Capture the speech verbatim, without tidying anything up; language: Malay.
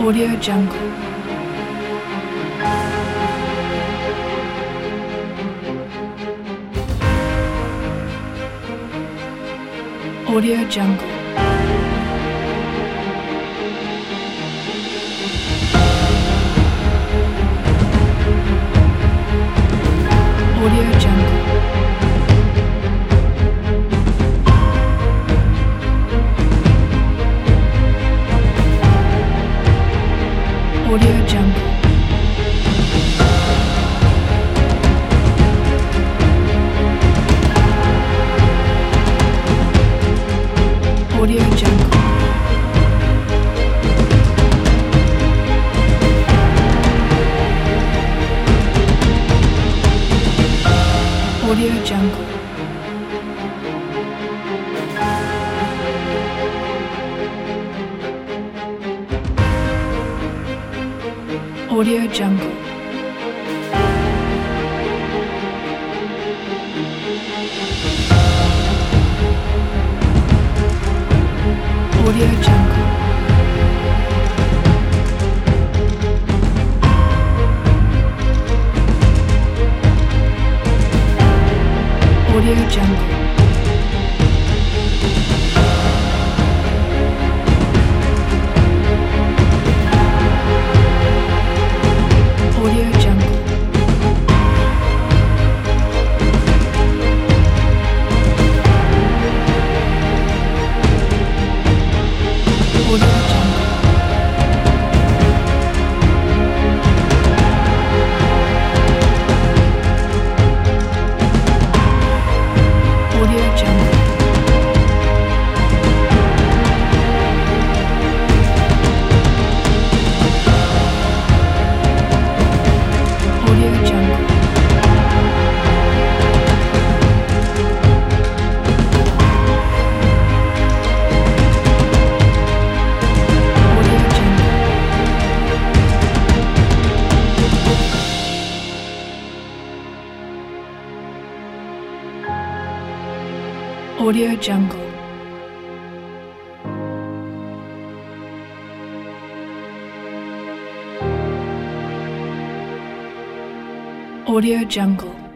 Audio Jungle. Audio Jungle. Audio Jungle. Audio Jungle. Audio Jungle. Audio Jungle. Audio Jungle. Audio Jungle. Audio Jungle. Audio Jungle. Audio Jungle. Audio Jungle. Audio Jungle. Audio Jungle. Audio Jungle. Audio Jungle.